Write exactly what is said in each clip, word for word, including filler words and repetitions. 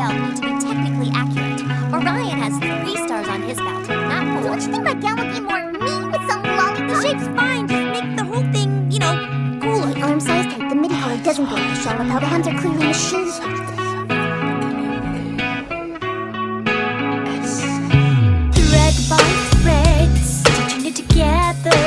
belt need to be technically accurate. Orion has three stars on his belt, not four. Don't you think my gown would be more me with some long... The shape's fine, just make the whole thing, you know, cooler. Arm size tight, the midi collar doesn't go with the shawl without the hands are clearly machine shaped. Thread by thread, stitching it together.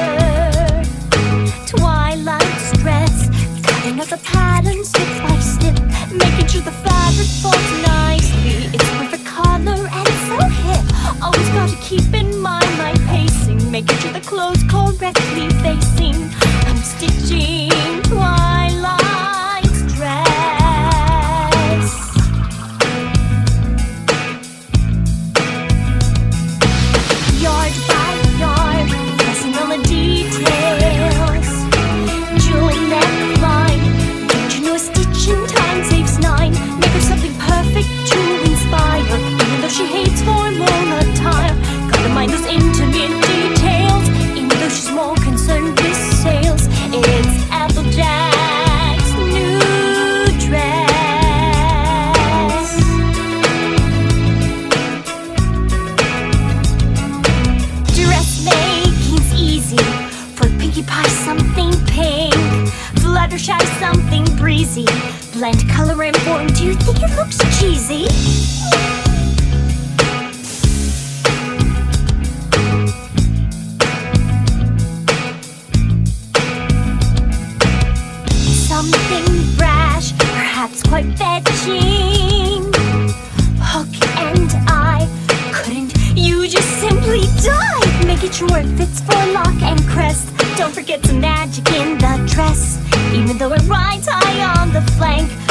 Twilight stress, cutting out the pattern snip by snip, making sure the fabric folds nicely. It's perfect color and so hip. Always gotta keep in mind my pacing, making sure the clothes correctly facing. I'm stitching Twilight's dress. Yard by yard, pressing all the details. Jewel neckline, don't you know a stitch in time saves nine? Make her something perfect to inspire, even though she hates formal attire. Gotta mind those intimate details, even though she's more concerned with sales. It's Applejack's new dress. Dressmaking's easy. For Pinkie Pie something pink, Fluttershy something breezy. Blend color and form, do you think it looks cheesy? Something brash, perhaps quite fetching. Hook and eye, couldn't you just simply die? Making sure it fits for lock and crest. Don't forget some magic in the dress, even though it rides high on the flank.